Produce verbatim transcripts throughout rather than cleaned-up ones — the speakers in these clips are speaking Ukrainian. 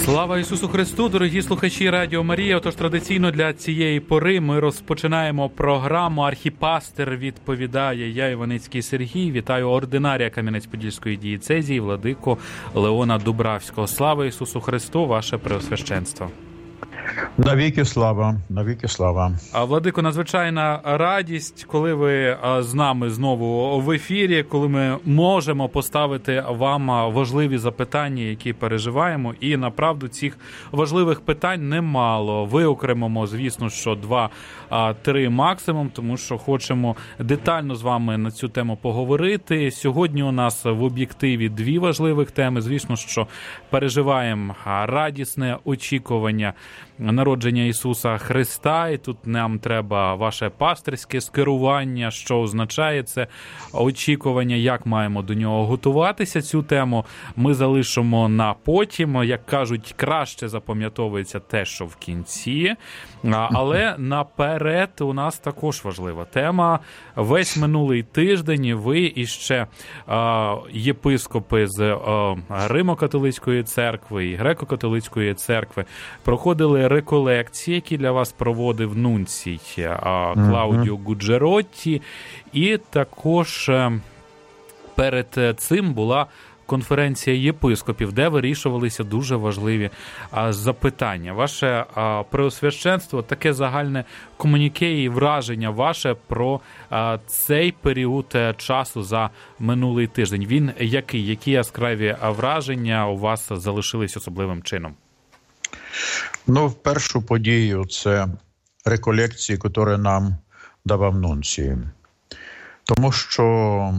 Слава Ісусу Христу, дорогі слухачі Радіо Марія. Отож, традиційно для цієї пори ми розпочинаємо програму «Архіпастир відповідає». Я, Іваницький Сергій, вітаю ординарія Кам'янець-Подільської дієцезії, владику Леона Дубравського. Слава Ісусу Христу, ваше преосвященство. Навіки слава, навіки слава. А, владико, надзвичайна радість, коли ви з нами знову в ефірі, коли ми можемо поставити вам важливі запитання, які переживаємо. І, направду, цих важливих питань немало. Виокремимо, звісно, що два-три максимум, тому що хочемо детально з вами на цю тему поговорити. Сьогодні у нас в об'єктиві дві важливих теми. Звісно, що переживаємо радісне очікування народження Ісуса Христа, і тут нам треба ваше пастирське скерування, що означає це очікування, як маємо до нього готуватися. Цю тему ми залишимо на потім. Як кажуть, краще запам'ятовується те, що в кінці. Але наперед у нас також важлива тема. Весь минулий тиждень ви і ще єпископи з Римо-католицької церкви і Греко-католицької церкви проходили реколекції, які для вас проводив нунцій Клаудіо Гуджеротті. І також перед цим була конференція єпископів, де вирішувалися дуже важливі а, запитання. Ваше а, преосвященство, таке загальне комуніке і враження ваше про а, цей період часу за минулий тиждень. Він який? Які яскраві враження у вас залишились особливим чином? Ну, в першу подію це реколекції, які нам давав нунцій. Тому що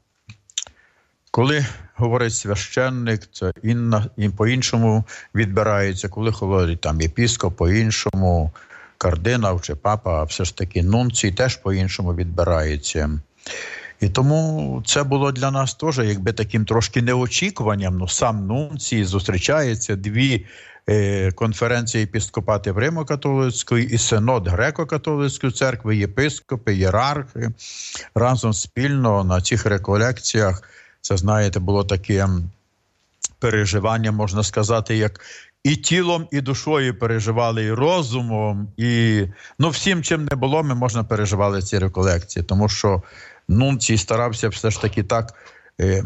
коли говорить священник, це інна, і по-іншому відбирається, коли говорить там єпископ, по-іншому, кардинал чи папа, а все ж таки нунцій теж по-іншому відбирається. І тому це було для нас теж якби таким трошки неочікуванням. Ну, сам нунцій зустрічається, дві е, конференції єпископатів Римо-католицької і синод Греко-католицької церкви, єпископи, ієрархи разом спільно на цих реколекціях. Це, знаєте, було таке переживання, можна сказати, як і тілом, і душою переживали, і розумом, і ну, всім, чим не було, ми, можна, переживали ці реколекції, тому що нунцій старався все ж таки так е,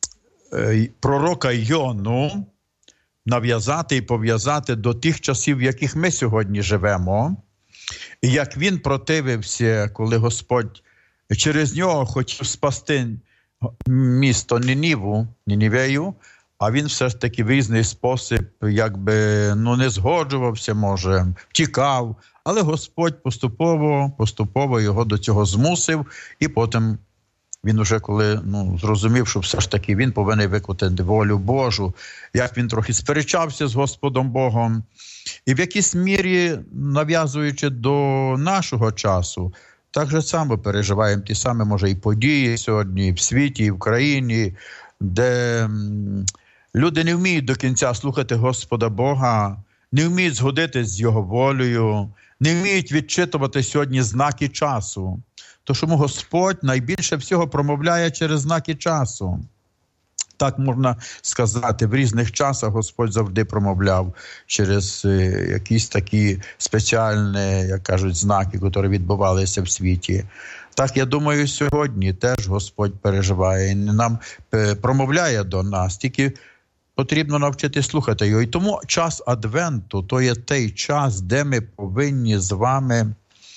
е, пророка Йону нав'язати і пов'язати до тих часів, в яких ми сьогодні живемо, і як він противився, коли Господь через нього хотів спасти місто Нініву, Нінівею, а він все ж таки в різний спосіб якби, ну, не згоджувався, може, втікав, але Господь поступово, поступово його до цього змусив, і потім він уже коли ну, зрозумів, що все ж таки він повинен виконати волю Божу, як він трохи сперечався з Господом Богом, і в якійсь мірі, нав'язуючи до нашого часу, так же само переживаємо ті самі, може, і події сьогодні, і в світі, і в країні, де люди не вміють до кінця слухати Господа Бога, не вміють згодитись з Його волею, не вміють відчитувати сьогодні знаки часу. Тому Господь найбільше всього промовляє через знаки часу. Так можна сказати, в різних часах Господь завжди промовляв через е, якісь такі спеціальні, як кажуть, знаки, які відбувалися в світі. Так, я думаю, сьогодні теж Господь переживає і нам е, промовляє до нас, тільки потрібно навчити слухати його. І тому час Адвенту – то є той час, де ми повинні з вами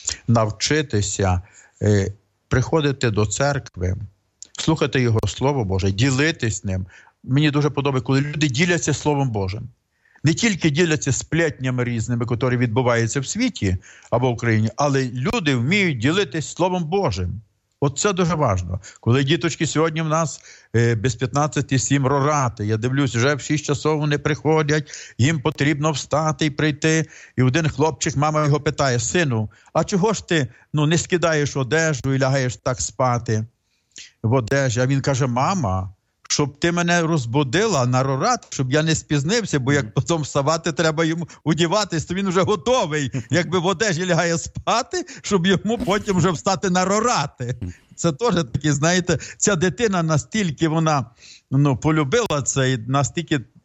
навчитися е, приходити до церкви, слухати Його Слово Боже, ділитись ним. Мені дуже подобається, коли люди діляться Словом Божим. Не тільки діляться сплетнями різними, які відбуваються в світі або в Україні, але люди вміють ділитись Словом Божим. От це дуже важливо. Коли діточки сьогодні в нас е, без п'ятнадцяти сім рорати, я дивлюсь, вже в шість часов вони приходять, їм потрібно встати і прийти. І один хлопчик, мама його питає: сину, а чого ж ти ну, не скидаєш одежу і лягаєш так спати в одежі? А він каже: мама, щоб ти мене розбудила на рорат, щоб я не спізнився, бо як потім вставати треба йому одіватись, то він вже готовий, якби в одежі лягає спати, щоб йому потім вже встати на рорати. Це теж такі, знаєте, ця дитина настільки вона ну, полюбила це і настільки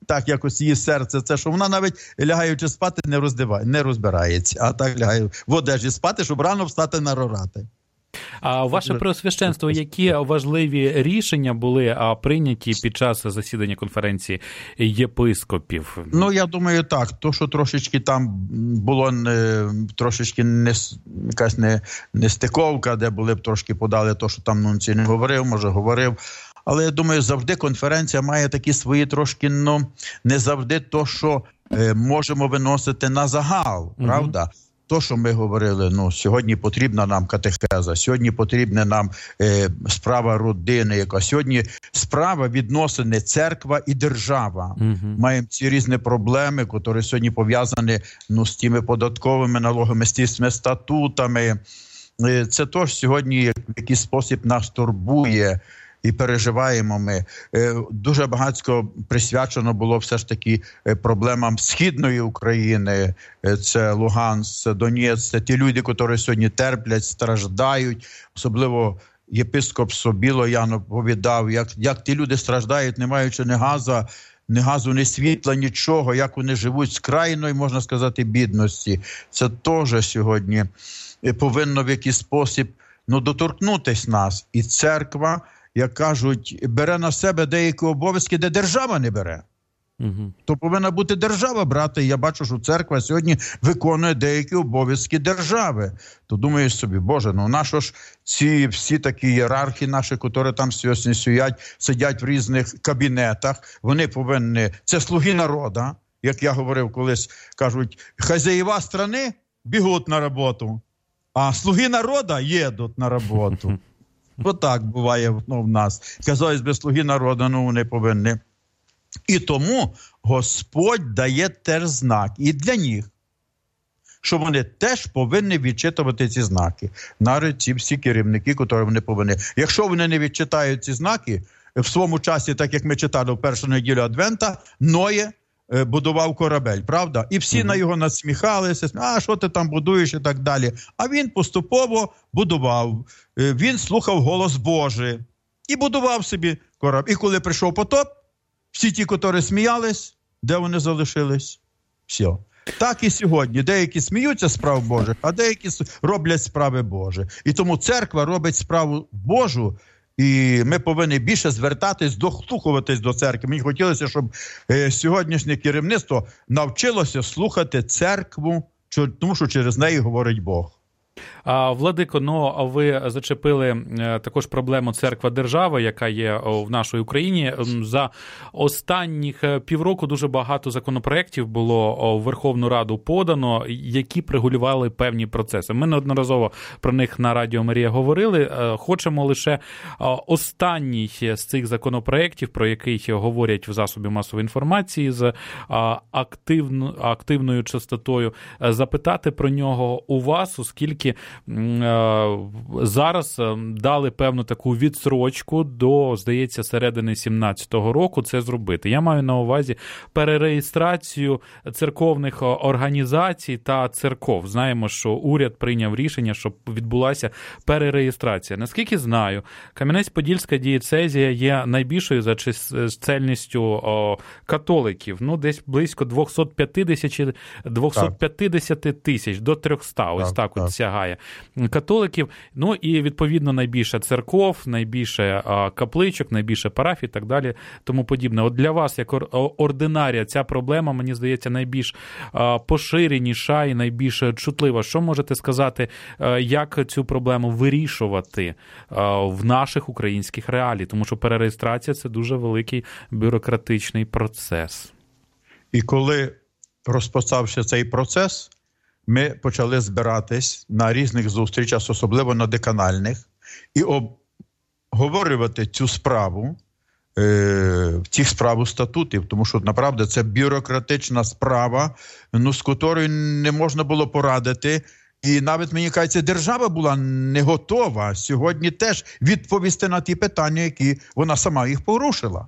так якось її серце, це що вона навіть лягаючи спати не роздиває, не розбирається, а так лягає в одежі спати, щоб рано встати на рорати. А ваше Преосвященство, які важливі рішення були прийняті під час засідання конференції єпископів? Ну, я думаю, так. То, що трошечки там було не, трошечки не, якась не, не стиковка, де були б трошки подали то, що там нунцій не говорив, може говорив. Але я думаю, завжди конференція має такі свої трошки, ну, не завжди то, що е, можемо виносити на загал, mm-hmm. правда? То, що ми говорили, ну, сьогодні потрібна нам катехеза, сьогодні потрібна нам е, справа родини, яка сьогодні справа відносини церква і держава. Uh-huh. Маємо ці різні проблеми, які сьогодні пов'язані, ну, з тими податковими налогами, з тими статутами. Е, це теж сьогодні в якийсь спосіб нас турбує. І переживаємо ми. Дуже багатько присвячено було все ж таки проблемам Східної України. Це Луганськ, це Донецьк, це ті люди, які сьогодні терплять, страждають. Особливо єпископ Собіло Ян оповідав, як, як ті люди страждають, не маючи ні газу, ні газу, ні світла, нічого, як вони живуть з крайної, можна сказати, бідності. Це теж сьогодні повинно в якийсь спосіб, ну, доторкнутись нас. І церква, як кажуть, бере на себе деякі обов'язки, де держава не бере. Угу. То повинна бути держава брати. Я бачу, що церква сьогодні виконує деякі обов'язки держави. То думаю собі, Боже, ну нащо ж ці всі такі ієрархи наші, які там сьогодні сидять, сидять в різних кабінетах, вони повинні, це слуги народу, як я говорив колись, кажуть, хазяїва страни бігуть на роботу, а слуги народу їдуть на роботу. Бо так буває, ну, в нас. Казалось би, слуги народу, ну, вони повинні. І тому Господь дає теж знак і для них, що вони теж повинні відчитувати ці знаки. Навіть ці всі керівники, які вони повинні. Якщо вони не відчитають ці знаки, в своєму часі, так як ми читали в першу неділю Адвента, Ноє будував корабель, правда? І всі mm-hmm. на його насміхалися, а що ти там будуєш і так далі. А він поступово будував. Він слухав голос Божий і будував собі корабель. І коли прийшов потоп, всі ті, які сміялись, де вони залишились? Все. Так і сьогодні. Деякі сміються з справ Божих, а деякі роблять справи Божі. І тому церква робить справу Божу, і ми повинні більше звертатись, дослухуватись до церкви. Мені хотілося, щоб е, сьогоднішнє керівництво навчилося слухати церкву, тому що через неї говорить Бог. Владико, ну ви зачепили також проблему церква-держава, яка є в нашій Україні. За останніх півроку дуже багато законопроєктів було в Верховну Раду подано, які регулювали певні процеси. Ми неодноразово про них на Радіо Марія говорили. Хочемо лише останній з цих законопроєктів, про який говорять в засобі масової інформації з активно, активною частотою, запитати про нього у вас, оскільки зараз дали певну таку відсрочку до, здається, середини сімнадцятого року це зробити. Я маю на увазі перереєстрацію церковних організацій та церков. Знаємо, що уряд прийняв рішення, щоб відбулася перереєстрація. Наскільки знаю, Кам'янець-Подільська дієцезія є найбільшою за чисельністю католиків. Ну, десь близько двісті п'ятдесят тисяч до триста, ось так, так, так от сягає католиків. Ну і, відповідно, найбільше церков, найбільше а, капличок, найбільше парафій і так далі, тому подібне. От для вас, як ординарія, ця проблема, мені здається, найбільш а, поширеніша і найбільш чутлива. Що можете сказати, а, як цю проблему вирішувати а, в наших українських реаліях? Тому що перереєстрація – це дуже великий бюрократичний процес. І коли розпочався цей процес, ми почали збиратись на різних зустрічах, особливо на деканальних, і обговорювати цю справу, е, цих справу статутів, тому що, направду, це бюрократична справа, ну, з котрою не можна було порадити. І навіть, мені кажеться, держава була не готова сьогодні теж відповісти на ті питання, які вона сама їх порушила.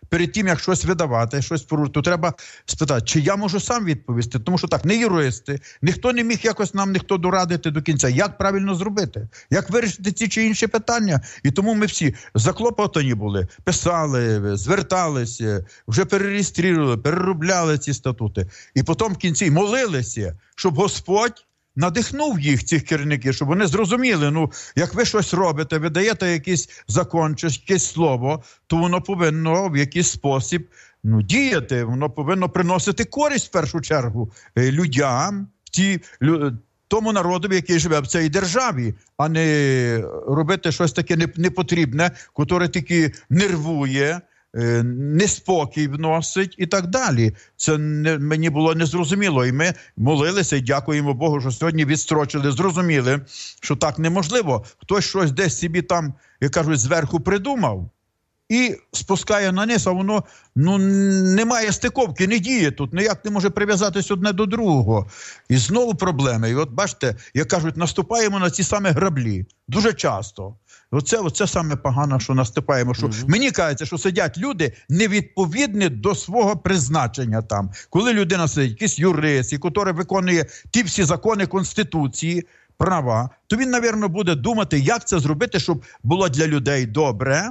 перед тим, як щось видавати, щось порушити, то треба спитати, чи я можу сам відповісти. Тому що так, не юристи, ніхто не міг якось нам ніхто дорадити до кінця, як правильно зробити, як вирішити ці чи інші питання. І тому ми всі заклопотані були, писали, зверталися, вже перереєстрували, переробляли ці статути. І потім в кінці молилися, щоб Господь надихнув їх, цих керівників, щоб вони зрозуміли, ну, як ви щось робите, ви даєте якийсь закон чи якесь слово, то воно повинно в якийсь спосіб, ну, діяти, воно повинно приносити користь в першу чергу людям, ті, лю, тому народу, який живе в цій державі, а не робити щось таке непотрібне, яке тільки нервує, неспокій вносить і так далі. Це не, мені було незрозуміло. І ми молилися і дякуємо Богу, що сьогодні відстрочили, зрозуміли, що так неможливо. Хтось щось десь собі там, як кажуть, зверху придумав і спускає на низ, а воно ну, немає стиковки, не діє тут, ніяк не може прив'язатись одне до другого. І знову проблеми. І от бачите, як кажуть, наступаємо на ці самі граблі. Дуже часто. Оце, оце саме погано, що наступаємо. Що mm-hmm. Мені кажеться, що сидять люди невідповідні до свого призначення там. Коли людина сидить, якийсь юрист, який виконує ті всі закони Конституції, права, то він, мабуть, буде думати, як це зробити, щоб було для людей добре.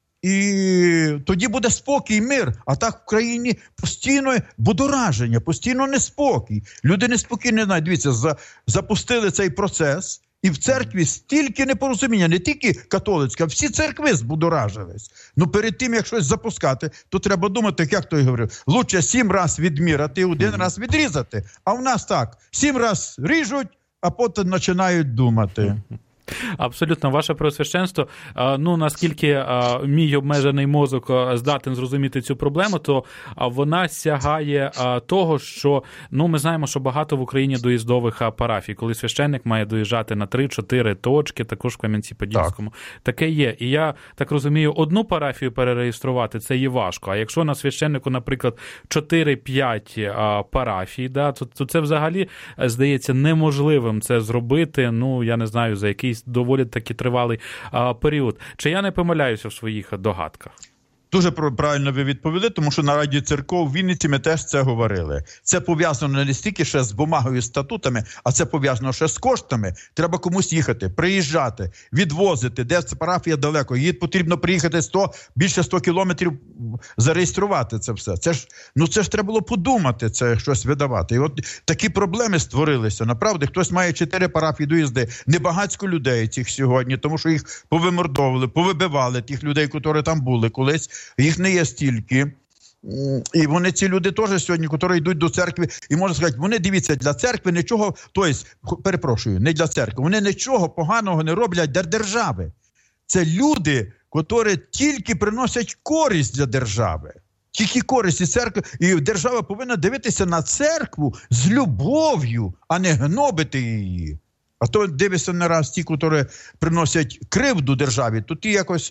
І тоді буде спокій, мир. А так в країні постійно будораження, постійно неспокій. Люди неспокійні, навіть, дивіться, за, запустили цей процес. І в церкві стільки непорозуміння, не тільки католицька, всі церкви збудоражились. Ну перед тим, як щось запускати, то треба думати, як той говорив, лучше сім раз відміряти, один mm-hmm. раз відрізати. А в нас так, сім раз ріжуть, а потім починають думати. Mm-hmm. Абсолютно, ваше Преосвященство, ну, наскільки мій обмежений мозок здатен зрозуміти цю проблему, то вона сягає того, що, ну, ми знаємо, що багато в Україні доїздових парафій, коли священник має доїжджати на три-чотири точки, також в Кам'янці-Подільському. Так. Таке є. І я так розумію, одну парафію перереєструвати, це є важко. А якщо на священнику, наприклад, чотири-п'ять парафій, да, то, то це взагалі, здається, неможливим це зробити, ну, я не знаю, за якийсь доволі таки тривалий а, період. Чи я не помиляюся в своїх догадках? Дуже правильно ви відповіли, тому що на Раді церков в Вінниці ми теж це говорили. Це пов'язано не стільки ще з бумагою, статутами, а це пов'язано ще з коштами. Треба комусь їхати, приїжджати, відвозити, де це парафія далеко. Їй потрібно приїхати сто, більше сто кілометрів, зареєструвати це все. Це ж, ну це ж треба було подумати, це щось видавати. І от такі проблеми створилися. Направді, хтось має чотири парафії доїзди. Небагацько людей цих сьогодні, тому що їх повимордовували, повибивали тих людей, які там були колись. Їх не є стільки. І вони, ці люди теж сьогодні, які йдуть до церкви, і можна сказати, вони, дивіться, для церкви нічого, тобто, перепрошую, не для церкви, вони нічого поганого не роблять для держави. Це люди, які тільки приносять користь для держави. Тільки користь і церкви, і держава повинна дивитися на церкву з любов'ю, а не гнобити її. А то дивишся не раз ті, які приносять кривду державі, то ті якось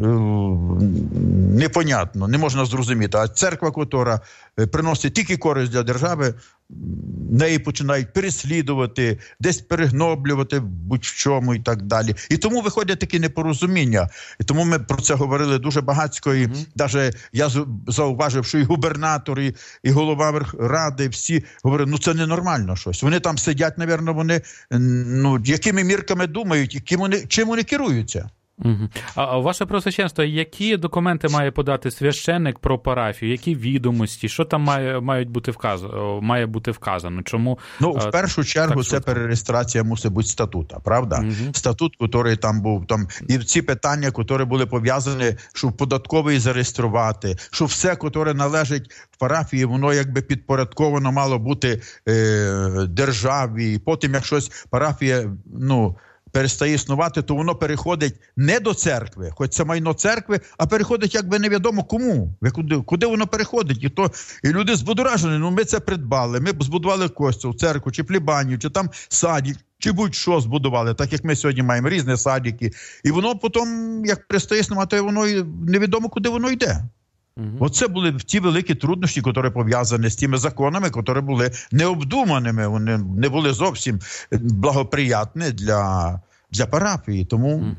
непонятно, не можна зрозуміти. А церква, яка приносить тільки користь для держави, неї починають переслідувати, десь перегноблювати будь-в чому і так далі. І тому виходять такі непорозуміння. І тому ми про це говорили дуже багатько. І mm-hmm. навіть я зауважив, що і губернатор, і, і голова Ради, всі говорили, ну це ненормально щось. Вони там сидять, напевно, вони, ну, якими мірками думають, яким вони, чим вони керуються. Угу. А ваше Преосвященство, які документи має подати священник про парафію, які відомості, що там має, мають бути вказано, має бути вказано? Чому? Ну, в першу чергу, це перереєстрація мусить бути статута, правда? Угу. Статут, який там був, там, і ці питання, які були пов'язані, щоб податковий зареєструвати, щоб все, яке належить в парафії, воно якби підпорядковано мало бути е, державі, і потім, як щось парафія, ну, перестає існувати, то воно переходить не до церкви, хоч це майно церкви, а переходить якби невідомо кому. Куди, куди воно переходить? І, то, і люди збудоражені, ну ми це придбали, ми збудували костюм, церкву, чи плебанію, чи там садик, чи будь-що збудували, так як ми сьогодні маємо різні садики. І воно потім, як перестає існувати, воно невідомо, куди воно йде. Угу. Оце були ті великі труднощі, які пов'язані з тими законами, які були необдуманими, вони не були зовсім благоприятні для, для парафії. Тому, угу.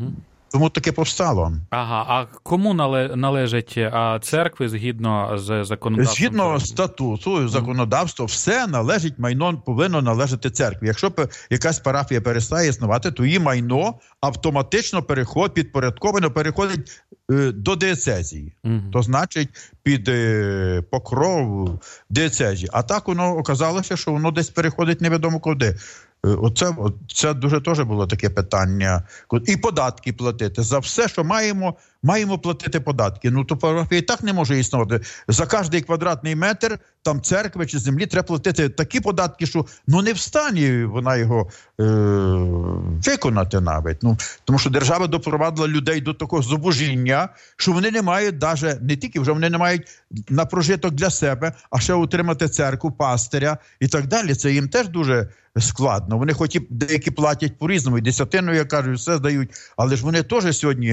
Тому таке повстало. Ага, а кому нале- належать а, церкви згідно з законодавством? Згідно статуту, законодавства, все належить, майно повинно належати церкві. Якщо якась парафія перестає існувати, то її майно автоматично переходить, підпорядковано переходить е, до диецезії. Угу. То значить, під е, покров диецезії. А так воно оказалося, що воно десь переходить невідомо куди. Оце, це дуже теж було таке питання. І податки платити. За все, що маємо, маємо платити податки. Ну, то парафія і так не може існувати. За кожний квадратний метр там церкви чи землі треба платити такі податки, що ну не в стані вона його е- виконати навіть. Ну, тому що держава допровадила людей до такого зубожіння, що вони не мають навіть, не тільки вже вони не мають на прожиток для себе, а ще утримати церкву, пастиря і так далі. Це їм теж дуже складно. Вони хоч і деякі платять по-різному, і десятину, як кажуть, все здають, але ж вони теж сьогодні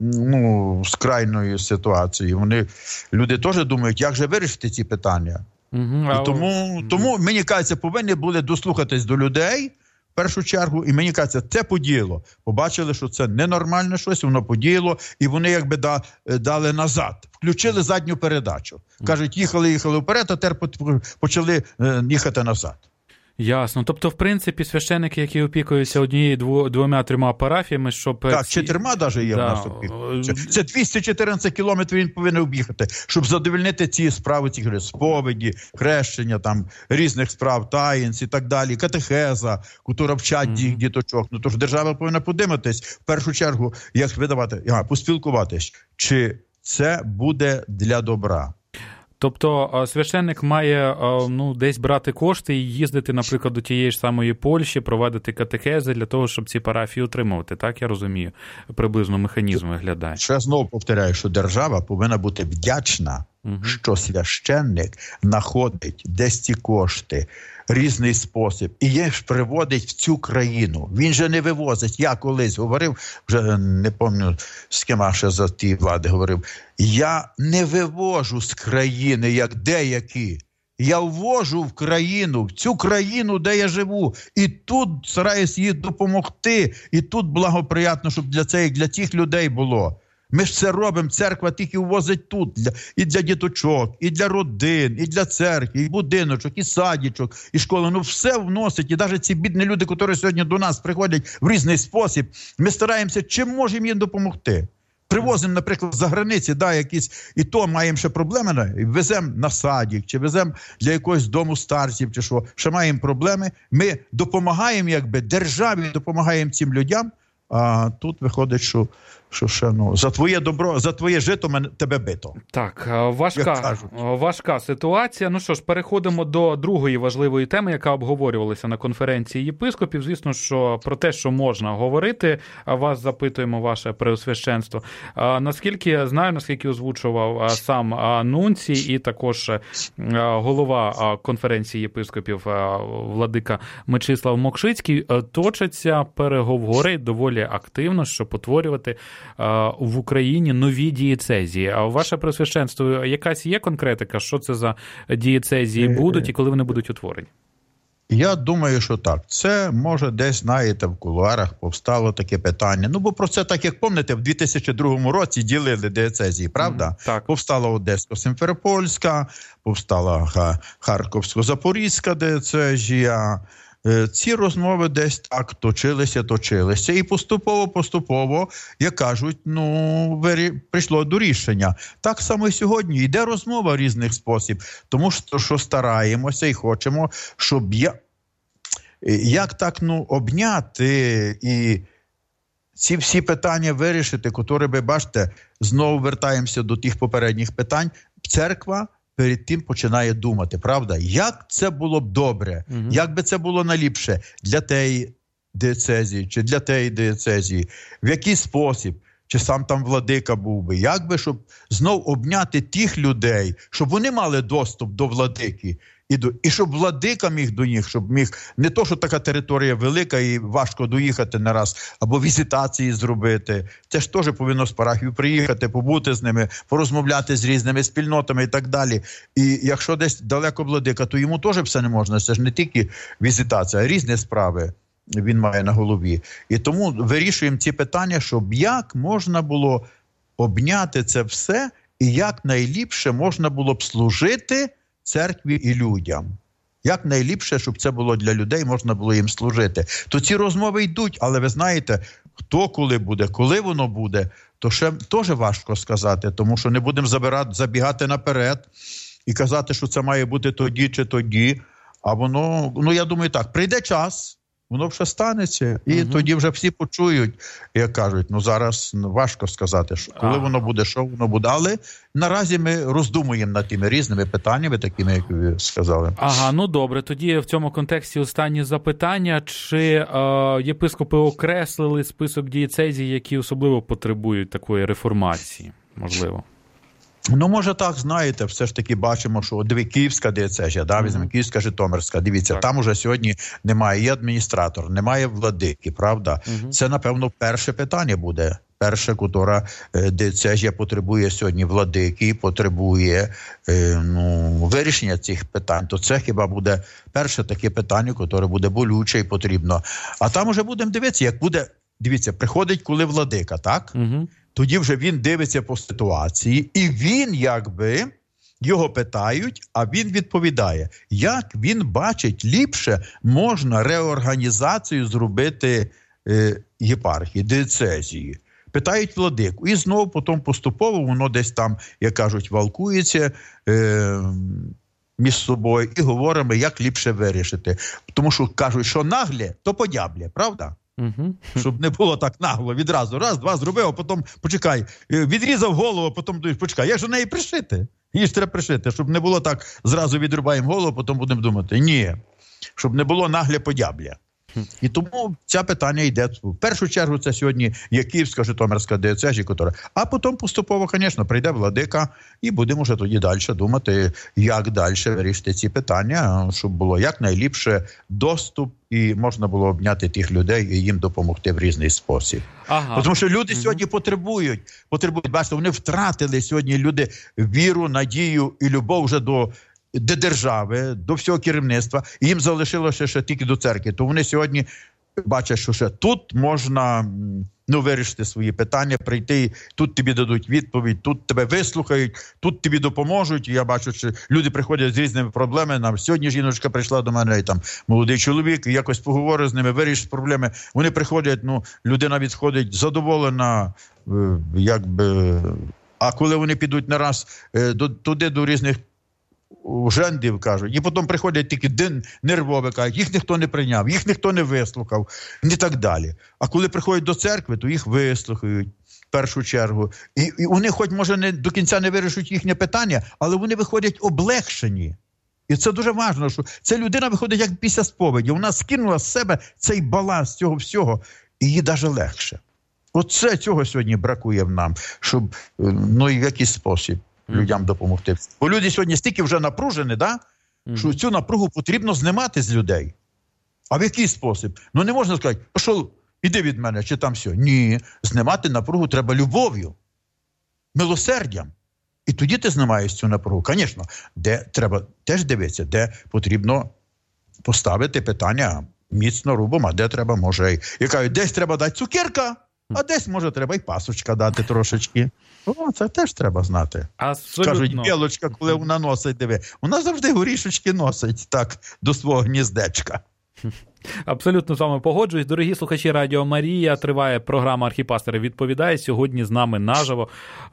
ну, з крайньої ситуації. Вони, люди теж думають, як же вирішити ці питання. Угу, і тому, угу. тому, мені кажеться, повинні були дослухатись до людей, в першу чергу, і мені кажеться, це подіяло. Побачили, що це ненормальне щось, воно подіяло, і вони якби да, дали назад. Включили задню передачу. Кажуть, їхали, їхали вперед, а тепер почали е, їхати назад. Ясно. Тобто, в принципі, священники, які опікуються однією, двома-трьома парафіями, щоб... Так, ці... чотирма навіть є да. в нас опікуються. Це двісті чотирнадцять кілометрів він повинен об'їхати, щоб задовольнити ці справи, ці сповіді, хрещення, там, різних справ, таїнць і так далі, катехеза, культура вчать mm-hmm. діточок. Ну, тож держава повинна подивитись, в першу чергу, як видавати, а, поспілкуватись, чи це буде для добра. Тобто священник має ну, десь брати кошти і їздити, наприклад, до тієї ж самої Польщі, проводити катехези для того, щоб ці парафії утримувати. Так, я розумію, приблизно механізм виглядає. Ще знову повторяю, що держава повинна бути вдячна, угу. що священник знаходить десь ці кошти, різний спосіб, і їх приводить в цю країну. Він же не вивозить. Я колись говорив, вже не пам'ятаю, з ким ще за ті влади говорив, я не вивожу з країни, як деякі. Я ввожу в країну, в цю країну, де я живу. І тут стараюсь їй допомогти. І тут благоприятно, щоб для цих, для цих людей було. Ми ж це робимо, церква тільки ввозить тут, для, і для діточок, і для родин, і для церкви, і будиночок, і садічок, і школи. Ну все вносить, і навіть ці бідні люди, які сьогодні до нас приходять в різний спосіб, ми стараємося, чим можемо їм допомогти. Привозимо, наприклад, за границі, да, якісь, і то маємо ще проблеми, і веземо на садик, чи веземо для якогось дому старців, чи що, ще маємо проблеми. Ми допомагаємо, якби, державі, допомагаємо цим людям, а тут виходить, що що ще, ну, за твоє добро, за твоє жито мене, тебе бито. Так, важка, важка ситуація. Ну що ж, переходимо до другої важливої теми, яка обговорювалася на конференції єпископів. Звісно, що про те, що можна говорити, вас запитуємо, ваше преосвященство. Наскільки я знаю, наскільки озвучував сам нунцій і також голова конференції єпископів владика Мечислав Мокшицький, точаться переговори доволі активно, щоб утворювати в Україні нові дієцезії. А ваше преосвященство, якась є конкретика, що це за дієцезії будуть і коли вони будуть утворені? Я думаю, що так. Це, може, десь, знаєте, в кулуарах повстало таке питання. Ну, бо про це, так як пам'ятаєте, в дві тисячі другому році ділили дієцезії, правда? Mm, так. Повстала Одесько-Симферопольська, повстала Харківсько-Запорізька дієцезія. Ці розмови десь так точилися, точилися. І поступово-поступово, як кажуть, ну, прийшло до рішення. Так само і сьогодні йде розмова різних спосіб. Тому що, що стараємося і хочемо, щоб я... як так, ну, обняти і ці всі питання вирішити, які, ви бачите, знову вертаємося до тих попередніх питань. Церква перед тим починає думати, правда? Як це було б добре, угу. як би це було найліпше для тієї дієцезії, чи для тієї дієцезії, в який спосіб, чи сам там владика був би, як би, щоб знов обняти тих людей, щоб вони мали доступ до владики, і, до, і щоб владика міг до них, щоб міг, не то, що така територія велика і важко доїхати на раз, або візитації зробити. Це ж теж повинно з парафії приїхати, побути з ними, порозмовляти з різними спільнотами і так далі. І якщо десь далеко владика, то йому теж все не можна. Це ж не тільки візитація, а різні справи. він має на голові. І тому вирішуємо ці питання, щоб як можна було обняти це все і як найліпше можна було б служити церкві і людям. Як найліпше, щоб це було для людей, можна було їм служити. То ці розмови йдуть, але ви знаєте, хто коли буде, коли воно буде, то ще теж важко сказати, тому що не будемо забирати, забігати наперед і казати, що це має бути тоді чи тоді. А воно, ну я думаю так, прийде час, воно вже станеться, і угу. тоді вже всі почують, як кажуть, ну зараз важко сказати, що, коли ага. воно буде, що воно буде. Але наразі ми роздумуємо над тими різними питаннями, такими, як ви сказали. Ага, ну добре, тоді в цьому контексті останні запитання. Чи е, єпископи окреслили список дієцезій, які особливо потребують такої реформації, можливо? Ну, може так, знаєте, все ж таки бачимо, що диви, Київська дієцезія, да, візьмемо, mm-hmm. Київська, Житомирська, дивіться, так. Там уже сьогодні немає і адміністратор, немає владики, правда? Mm-hmm. Це, напевно, перше питання буде. Перше, котра е, дієцезія потребує сьогодні владики, потребує е, ну, вирішення цих питань. То це хіба буде перше таке питання, котре буде болюче і потрібно. А там уже будемо дивитися, як буде, дивіться, приходить коли владика, так? Mm-hmm. Тоді вже він дивиться по ситуації, і він, якби, його питають, а він відповідає, як він бачить, ліпше можна реорганізацію зробити е, єпархії, дієцезії. Питають владику. І знову потім поступово воно десь там, як кажуть, валкується е, між собою і говоримо, як ліпше вирішити. Тому що кажуть, що нагле, то подябле, правда? Угу. Щоб не було так нагло, відразу. Раз, два зробив, а потім, почекай, відрізав голову, а потім думаєш, почекай, як же неї пришити? Її ж треба пришити, щоб не було так, зразу відрубаємо голову, потім будемо думати. Ні, щоб не було нагле подябля. І тому це питання йде. В першу чергу це сьогодні є Київська, Житомирська дієцезія, котра... а потім поступово, звісно, прийде владика і будемо вже тоді далі думати, як далі вирішити ці питання, щоб було якнайліпше доступ і можна було обняти тих людей і їм допомогти в різний спосіб. Ага. Тому що люди угу. сьогодні потребують, потребують, бачите, вони втратили сьогодні люди віру, надію і любов вже до до держави, до всього керівництва, і їм залишилося ще тільки до церкви. То вони сьогодні бачать, що ще тут можна ну, вирішити свої питання, прийти, тут тобі дадуть відповідь, тут тебе вислухають, тут тобі допоможуть. І я бачу, що люди приходять з різними проблемами. Нам сьогодні жіночка прийшла до мене, і там молодий чоловік, і якось поговорив з ними, вирішить проблеми. Вони приходять, ну, людина відходить задоволена, якби. А коли вони підуть не раз до, туди до різних ужендів, кажуть, і потім приходять тільки дин нервові, кажуть, їх ніхто не прийняв, їх ніхто не вислухав, і так далі. А коли приходять до церкви, то їх вислухають в першу чергу. І, і вони хоч, може, не до кінця не вирішують їхнє питання, але вони виходять облегшені. І це дуже важливо, що ця людина виходить як після сповіді. Вона скинула з себе цей баланс цього всього, і їй навіть легше. Оце цього сьогодні бракує нам, щоб, ну, і в якийсь спосіб людям допомогти. Бо люди сьогодні стільки вже напружені, да? Mm-hmm. Що цю напругу потрібно знімати з людей. А в який спосіб? Ну не можна сказати, пішов, іди від мене, чи там все. Ні, знімати напругу треба любов'ю, милосердям. І тоді ти знімаєш цю напругу. Звісно, де треба теж дивитися, де потрібно поставити питання міцно рубом, а де треба, може, і кажуть, десь треба дати цукерка, а десь, може, треба й пасочка дати трошечки. О, це теж треба знати. Абсолютно. Кажуть, білочка, коли вона носить, диви, вона завжди горішечки носить так до свого гніздечка. Абсолютно з вами погоджуюсь. Дорогі слухачі Радіо Марія, триває програма «Архіпастори відповідають». Сьогодні з нами наживо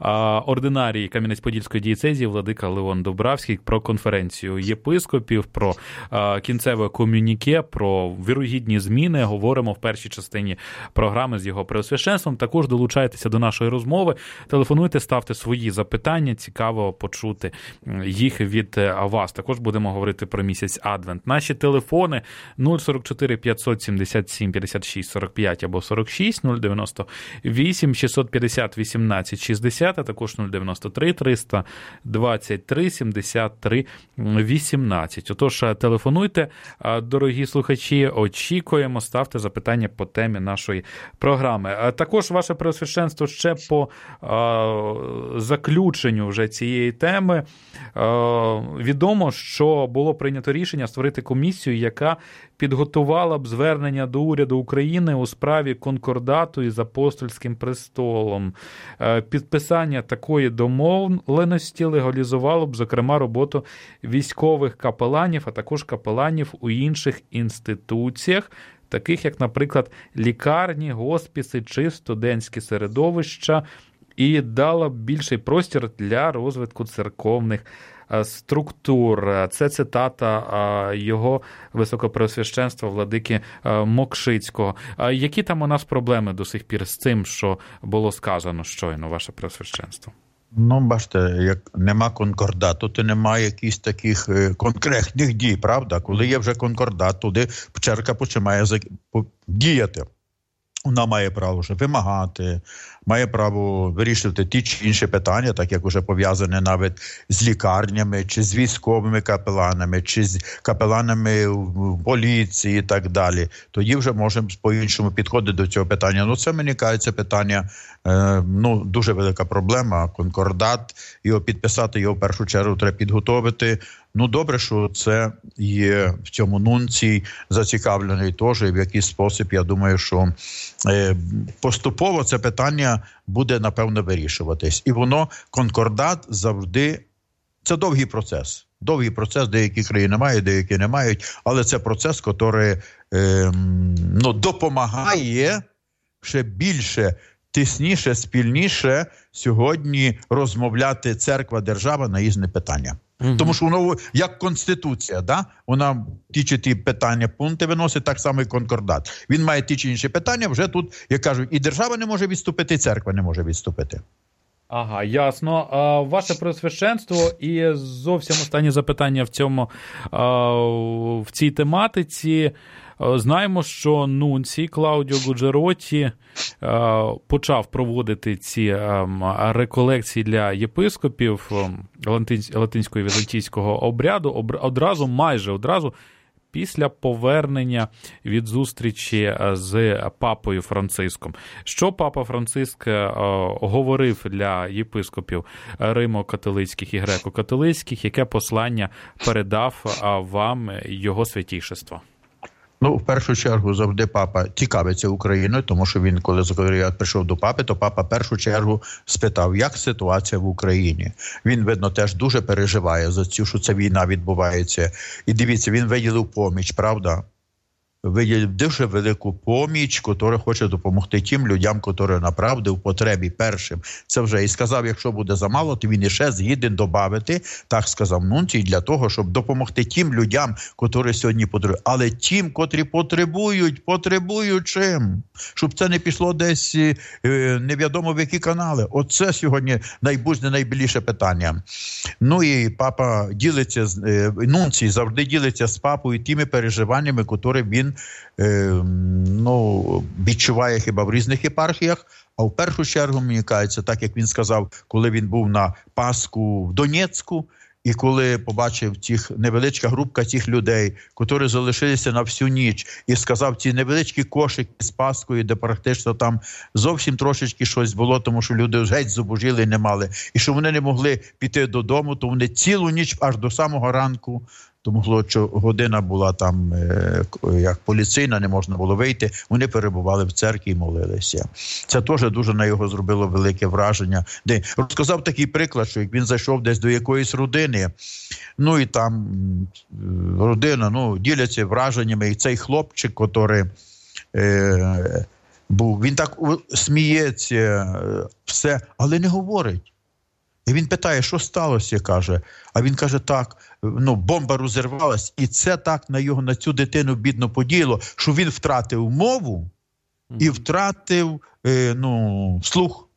ординарій Кам'янець-Подільської дієцезії владика Леон Дубравський про конференцію єпископів, про кінцеве комюніке, про вірогідні зміни. Говоримо в першій частині програми з його преосвященством. Також долучайтеся до нашої розмови. Телефонуйте, ставте свої запитання. Цікаво почути їх від вас. Також будемо говорити про місяць Адвент. Наші телефони нуль сорок чотири п'ятсот сімдесят сім п'ятдесят шість сорок п'ять або сорок шість, нуль дев'яносто вісім шістсот п'ятдесят вісімнадцять шістдесят, а також нуль дев'яносто три триста двадцять три сімдесят три вісімнадцять. Отож, телефонуйте, дорогі слухачі, очікуємо, ставте запитання по темі нашої програми. Також, ваше преосвященство, ще по а, заключенню вже цієї теми а, відомо, що було прийнято рішення створити комісію, яка підготувала б звернення до уряду України у справі конкордату із апостольським престолом. Підписання такої домовленості легалізувало б, зокрема, роботу військових капеланів, а також капеланів у інших інституціях, таких як, наприклад, лікарні, госпіси чи студентські середовища, і дала б більший простір для розвитку церковних структур. Це цитата його високопреосвященства владики Мокшицького. Які там у нас проблеми до сих пір з цим, що було сказано щойно, ваше преосвященство? Ну, бачите, як нема конкордату, то немає якихось таких конкретних дій, правда? Коли є вже конкордат, туди церква починає діяти. Вона має право вже вимагати, має право вирішувати ті чи інші питання, так як вже пов'язане навіть з лікарнями, чи з військовими капеланами, чи з капеланами в поліції і так далі. Тоді вже можемо по-іншому підходити до цього питання. Ну, це, мені кажеться, питання, е, ну, дуже велика проблема. Конкордат, його підписати, його в першу чергу треба підготовити. Ну, добре, що це є в цьому нунції зацікавлений теж, і в якийсь спосіб, я думаю, що е, поступово це питання буде, напевно, вирішуватись. І воно, конкордат завжди, це довгий процес. Довгий процес, деякі країни мають, деякі не мають, але це процес, який е, ну, допомагає ще більше, тісніше, спільніше сьогодні розмовляти церква-держава на різні питання. Угу. Тому що воно, як Конституція, да? Вона ті чи ті питання, пункти виносить, так само і конкордат. Він має ті чи інші питання, вже тут, як кажуть, і держава не може відступити, і церква не може відступити. Ага, ясно. А, ваше Преосвященство, і зовсім останнє запитання в цьому, а, в цій тематиці. Знаємо, що нунцій Клаудіо Гуджеротті почав проводити ці реколекції для єпископів латинського і візантійського обряду одразу, майже одразу, після повернення від зустрічі з папою Франциском. Що папа Франциск говорив для єпископів римо-католицьких і греко-католицьких, яке послання передав вам його святійшество? Ну, в першу чергу, завжди папа цікавиться Україною, тому що він, коли я прийшов до папи, то папа в першу чергу спитав, як ситуація в Україні. Він, видно, теж дуже переживає за цю, що ця війна відбувається. І дивіться, він виділив поміч, правда? Виділив дуже велику поміч, яка хоче допомогти тим людям, які направду в потребі першим. Це вже і сказав, якщо буде замало, то він іще згіден додати, так сказав нунцій, для того, щоб допомогти тим людям, які сьогодні потребують. Але тим, котрі потребують, потребують чим? Щоб це не пішло десь е, невідомо в які канали. Оце сьогодні найбільше, найбільше питання. Ну і папа ділиться, е, нунцій завжди ділиться з папою тими переживаннями, які він ну, відчуває хіба в різних єпархіях, а в першу чергу, мені кажеться, так як він сказав, коли він був на Пасху в Донецьку, і коли побачив тих невеличка групка тих людей, які залишилися на всю ніч, і сказав, ці невеличкі кошики з Пасхою, де практично там зовсім трошечки щось було, тому що люди геть зубожіли не мали, і що вони не могли піти додому, то вони цілу ніч аж до самого ранку, тому що година була там, як поліційна, не можна було вийти, вони перебували в церкві і молилися. Це теж дуже на його зробило велике враження. Де розказав такий приклад, що як він зайшов десь до якоїсь родини, ну і там родина, ну, діляться враженнями, і цей хлопчик, який е, був, він так сміється, все, але не говорить. І він питає, що сталося, каже. А він каже, так, ну, бомба розірвалась, і це так на його, на цю дитину бідно подіяло, що він втратив мову і втратив, е, ну, слух.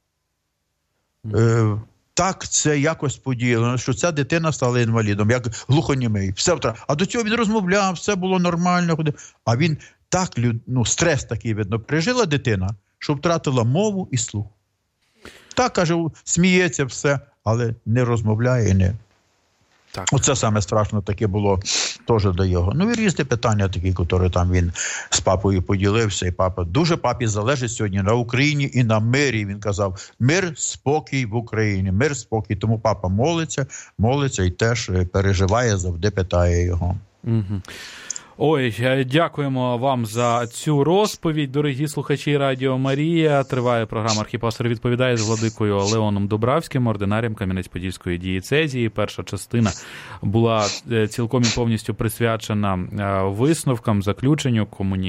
Е, так це якось подіяло, що ця дитина стала інвалідом, як глухонімий. Все втратив. А до цього він розмовляв, все було нормально. А він так, ну, стрес такий, видно, пережила дитина, що втратила мову і слух. Так, каже, сміється все, але не розмовляє і не. Так. Оце саме страшно таке було теж до його. Ну і різні питання такі, які там він з папою поділився. І папа, дуже папі залежить сьогодні на Україні і на мирі. Він казав, мир, спокій в Україні, мир, спокій. Тому папа молиться, молиться і теж переживає, завжди питає його. Угу. Ой, дякуємо вам за цю розповідь, дорогі слухачі Радіо Марія. Триває програма «Архіпастор відповідає» з владикою Леоном Дубравським, ординарієм Кам'янець-Подільської дієцезії. Перша частина була цілком і повністю присвячена висновкам, заключенню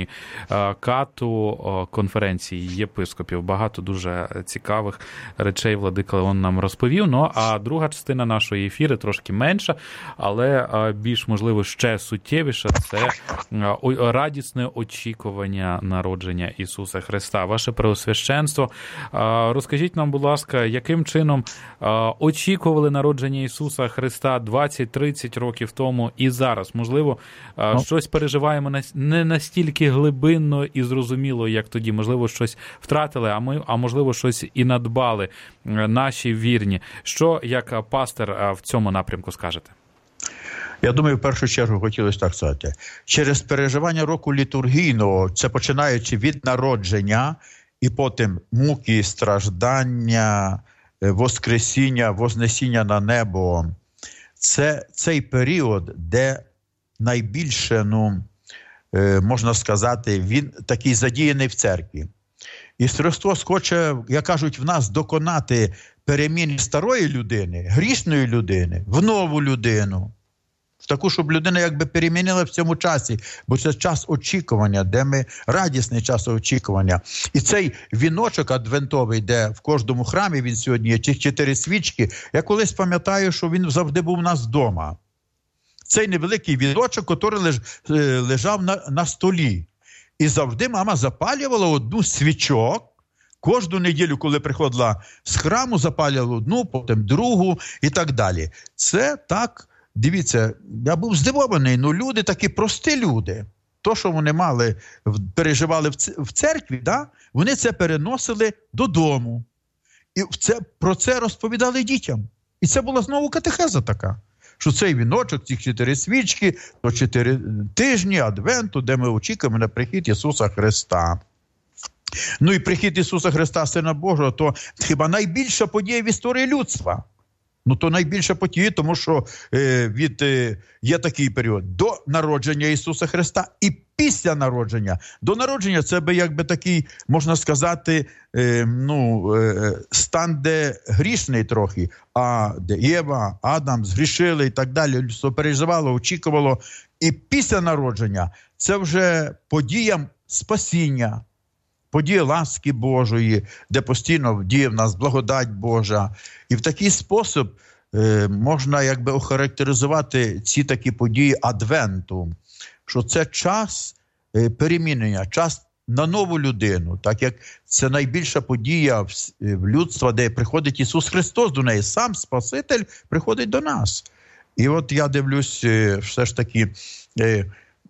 комунікату конференції єпископів. Багато дуже цікавих речей владика Леон нам розповів. Ну, а друга частина нашої ефіри трошки менша, але більш, можливо, ще суттєвіша – це радісне очікування народження Ісуса Христа. Ваше Преосвященство, розкажіть нам, будь ласка, яким чином очікували народження Ісуса Христа двадцять-тридцять років тому і зараз? Можливо, ну. щось переживаємо не настільки глибинно і зрозуміло, як тоді. Можливо, щось втратили, а ми, а можливо, щось і надбали наші вірні. Що, як пастор, в цьому напрямку скажете? Я думаю, в першу чергу хотілося так сказати. Через переживання року літургійного, це починаючи від народження, і потім муки, страждання, воскресіння, вознесіння на небо, це цей період, де найбільше, ну, можна сказати, він такий задіяний в церкві. І Христос хоче, як кажуть, в нас доконати переміни старої людини, грішної людини, в нову людину. В таку, щоб людина якби перемінила в цьому часі, бо це час очікування, де ми, радісний час очікування. І цей віночок адвентовий, де в кожному храмі він сьогодні є, ці чотири свічки, я колись пам'ятаю, що він завжди був у нас вдома. Цей невеликий віночок, який леж, лежав на, на столі. І завжди мама запалювала одну свічок. Кожну неділю, коли приходила з храму, запалювала одну, потім другу і так далі. Це так, дивіться, я був здивований, ну люди такі прості люди. То, що вони мали, переживали в церкві, да, вони це переносили додому. І це, про це розповідали дітям. І це була знову катехеза така. Що цей віночок, ці чотири свічки, то чотири тижні адвенту, де ми очікуємо на прихід Ісуса Христа. Ну і прихід Ісуса Христа, Сина Божого, то хіба найбільша подія в історії людства. Ну то найбільша подія, тому що е, від, е, є такий період до народження Ісуса Христа і після народження. До народження це би якби такий, можна сказати, е, ну, е, стан, де грішний трохи, а де Єва, Адам згрішили і так далі, людство переживало, очікувало. І після народження це вже подія спасіння, подія ласки Божої, де постійно діє в нас благодать Божа. І в такий спосіб е, можна якби охарактеризувати ці такі події адвенту, що це час е, перемінення, час на нову людину, так як це найбільша подія в, в людства, де приходить Ісус Христос до неї, сам Спаситель приходить до нас. І от я дивлюсь, е, все ж таки, е,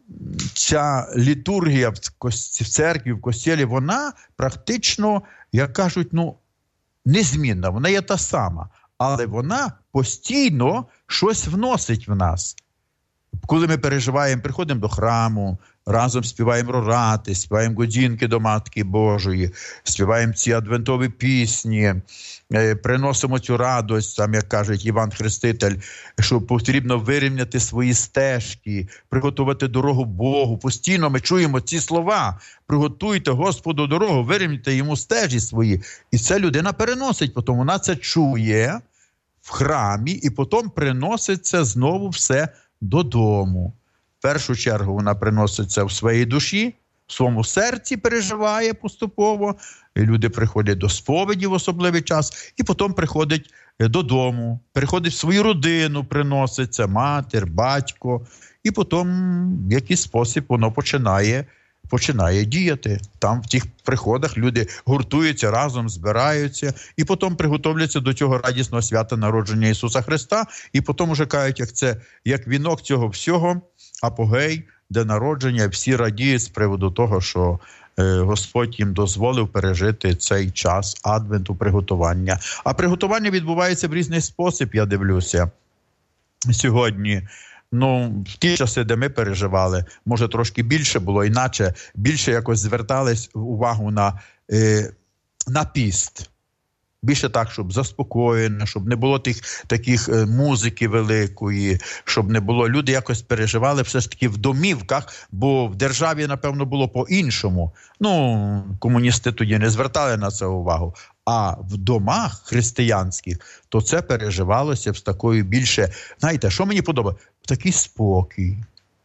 ця літургія в церкві, в костілі, вона практично, як кажуть, ну, незмінна, вона є та сама, але вона постійно щось вносить в нас. Коли ми переживаємо, приходимо до храму, разом співаємо рорати, співаємо годзінки до Матки Божої, співаємо ці адвентові пісні, приносимо цю радость, там, як кажуть Іван Хреститель, що потрібно вирівняти свої стежки, приготувати дорогу Богу. Постійно ми чуємо ці слова: приготуйте Господу дорогу, вирівняйте йому стежі свої. І це людина переносить, потім вона це чує в храмі і потім приносить це знову все додому. В першу чергу вона приносить це в своїй душі, в своєму серці переживає поступово, і люди приходять до сповіді в особливий час, і потім приходять додому, приходить в свою родину, приносить це матір, батько, і потім в якийсь спосіб воно починає, починає діяти. Там в тих приходах люди гуртуються разом, збираються, і потім приготовляться до цього радісного свята народження Ісуса Христа, і потім уже кажуть, як це, як вінок цього всього, апогей, де народження, всі радіють з приводу того, що е, Господь їм дозволив пережити цей час адвенту, приготування. А приготування відбувається в різний спосіб, я дивлюся. Сьогодні, ну, в ті часи, де ми переживали, може трошки більше було, іначе більше якось звертались увагу на, е, на піст. Більше так, щоб заспокоєно, щоб не було тих таких е, музики великої, щоб не було. Люди якось переживали все ж таки в домівках, бо в державі, напевно, було по-іншому. Ну, комуністи тоді не звертали на це увагу. А в домах християнських, то це переживалося з такою більше, знаєте, що мені подобається? Такий спокій.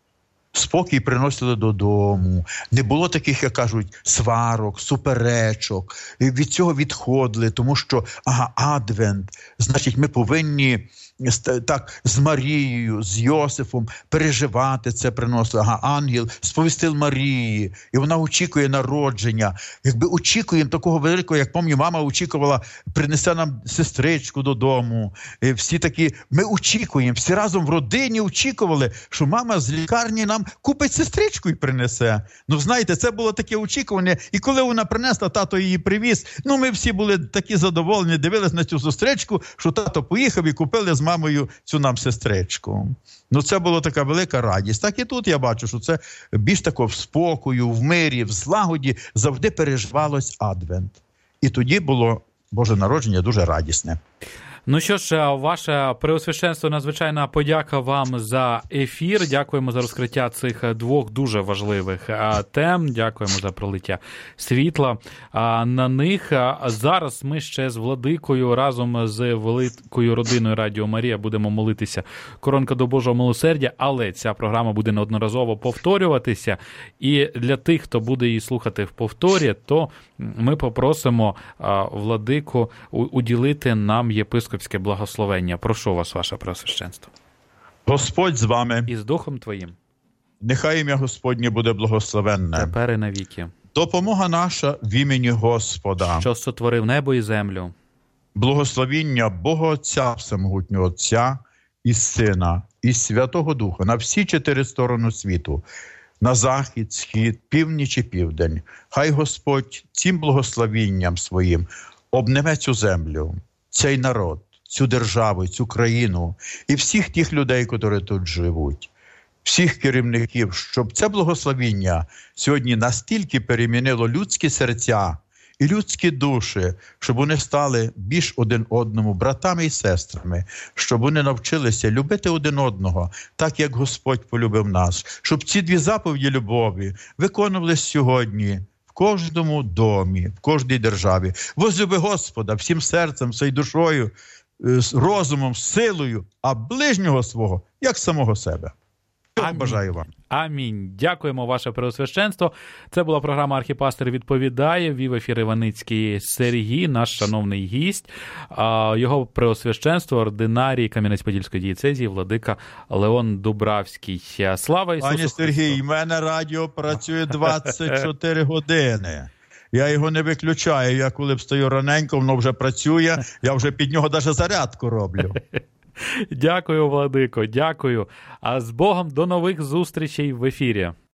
Спокій приносили додому. Не було таких, як кажуть, сварок, суперечок. І від цього відходили, тому що, ага, адвент, значить, ми повинні так з Марією, з Йосифом переживати це приносили. Ага, ангел сповістив Марії, і вона очікує народження. Якби очікуємо такого великого, як пам'ятаю, мама очікувала, принесе нам сестричку додому. І всі такі, ми очікуємо, всі разом в родині очікували, що мама з лікарні нам купить сестричку і принесе. Ну, знаєте, це було таке очікування. І коли вона принесла, тато її привіз, ну, ми всі були такі задоволені, дивились на цю сестричку, що тато поїхав і купили з мамою цю нам сестричку. Ну, це була така велика радість. Так і тут я бачу, що це більш такого в спокою, в мирі, в злагоді завжди переживалось адвент. І тоді було Боже народження дуже радісне. Ну що ж, ваше Преосвященство, надзвичайна подяка вам за ефір. Дякуємо за розкриття цих двох дуже важливих тем. Дякуємо за пролиття світла на них. Зараз ми ще з Владикою разом з великою родиною Радіо Марія будемо молитися коронка до Божого милосердя, але ця програма буде неодноразово повторюватися. І для тих, хто буде її слухати в повторі, то ми попросимо Владику уділити нам єпископське благословення. Прошу вас, ваше Преосвященство. Господь з вами. І з Духом Твоїм. Нехай ім'я Господнє буде благословенне. Тепер і навіки. Допомога наша в імені Господа. Що сотворив небо і землю. Благословіння Бога Отця, Всемогутнього Отця і Сина, і Святого Духа на всі чотири сторони світу. На захід, схід, північ і південь. Хай Господь цим благословінням своїм обнеме цю землю, цей народ, цю державу, цю країну і всіх тих людей, які тут живуть, всіх керівників, щоб це благословіння сьогодні настільки перемінило людські серця і людські душі, щоб вони стали більш один одному братами і сестрами, щоб вони навчилися любити один одного, так як Господь полюбив нас, щоб ці дві заповіді любові виконувались сьогодні в кожному домі, в кожній державі. Возлюби Господа всім серцем, всією душою, розумом, силою, а ближнього свого, як самого себе. Амінь. Бажаю вам. Амінь. Дякуємо, ваше Преосвященство. Це була програма «Архіпастир відповідає». Вів ефір Іваницький Сергій, наш шановний гість. Його Преосвященство, ординарій Кам'янець-Подільської дієцезії, владика Леон Дубравський. Слава Ісусу Пане Христу! Сергій, в мене радіо працює двадцять чотири години. Я його не виключаю. Я коли встаю раненько, воно вже працює. Я вже під нього навіть зарядку роблю. Дякую, владико, дякую. А з Богом, до нових зустрічей в ефірі.